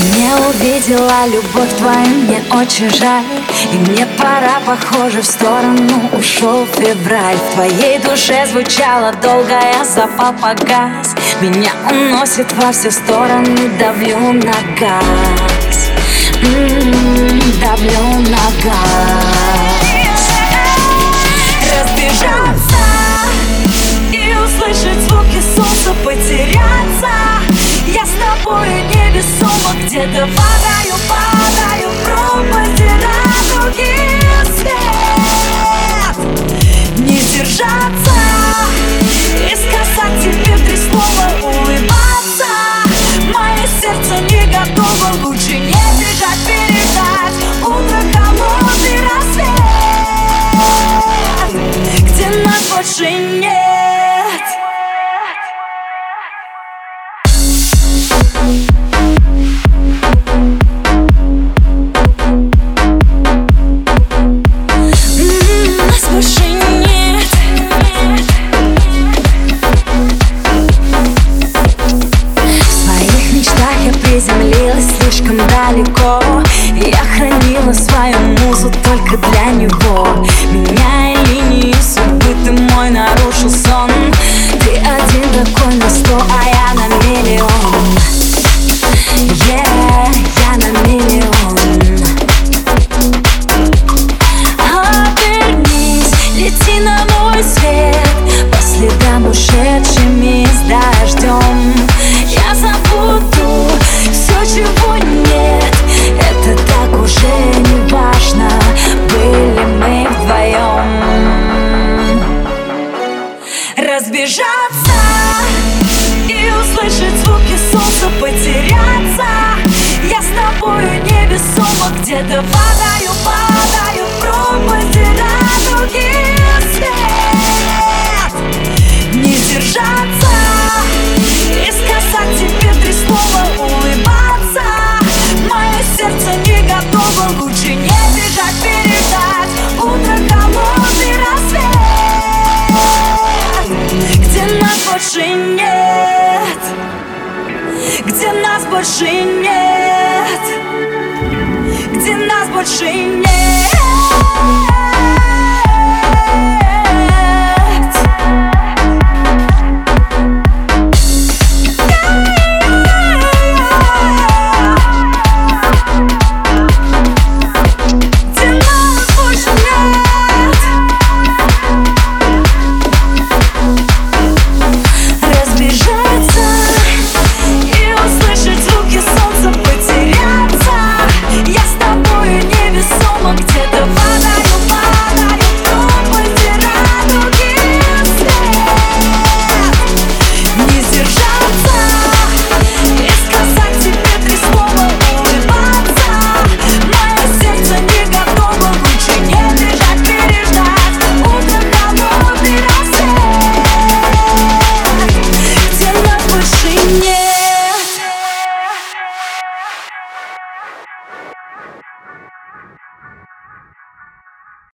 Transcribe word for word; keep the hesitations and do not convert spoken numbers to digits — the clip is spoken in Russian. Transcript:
Не увидела любовь твою, мне очень жаль. И мне пора, похоже, в сторону ушел февраль. В твоей душе звучало долго, я запал погас. Меня уносит во все стороны, давлю на газ. М-м-м, давлю на газ. Разбежаться и услышать звуки солнца, потеряться. Я с тобою невесомо, где-то падаю, падаю в пропасти радуги свет. Не сдержаться и сказать тебе три слова, улыбаться. Мое сердце не готово, лучше не бежать, переждать утро, холодный рассвет, где нас больше нет. Приземлилась слишком далеко. Я хранила свою музу только для него. Меняя линию судьбы, ты мой нарушил сон. Ты один такой на сто, а я на миллион. Yeah, я на миллион. Обернись, лети на мой свет, по следам ушедшими с дождем. Я забуду все, чего нет, это так уже не важно. Были мы вдвоем. Разбежаться и услышать звуки солнца, потеряться. Я с тобою невесомо, где-то в